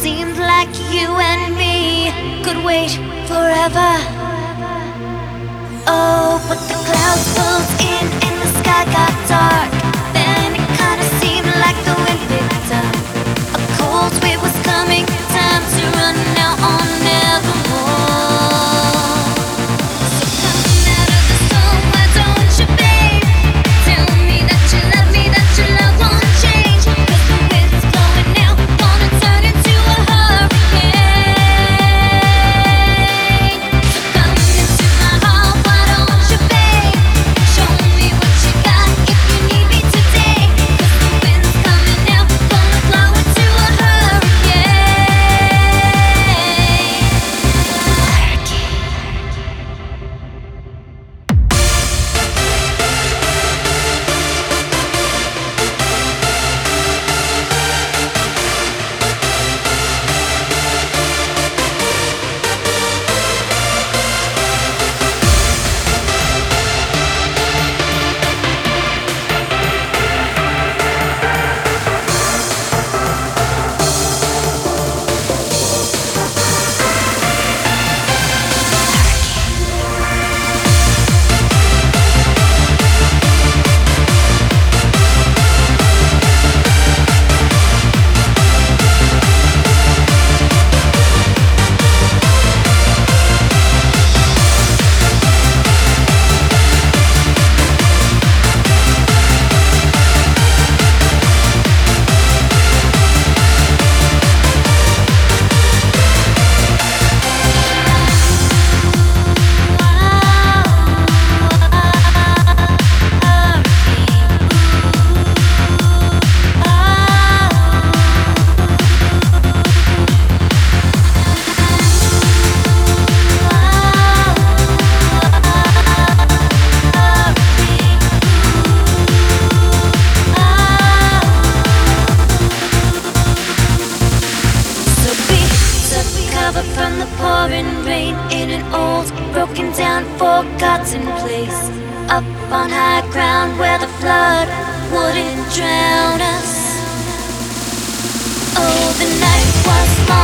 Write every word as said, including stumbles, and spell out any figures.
seemed like you and me could wait forever. Oh, but the clouds pulled in and the sky got dark. Then it kinda seemed like the wind picked up. A cold wave was coming, time to run now on nevermore. So come out of the storm, why don't you, babe? Tell me that you love me, that your love won't change. 'Cause the wind's blowing now, gonna turn into a hurricane. So come into my heart, why don't you, babe? Show me what you got if you need me today. 'Cause the wind's coming now, gonna blow into a hurricane. From the pouring rain in an old, broken down, forgotten place, up on high ground where the flood wouldn't drown us. Oh, the night was long.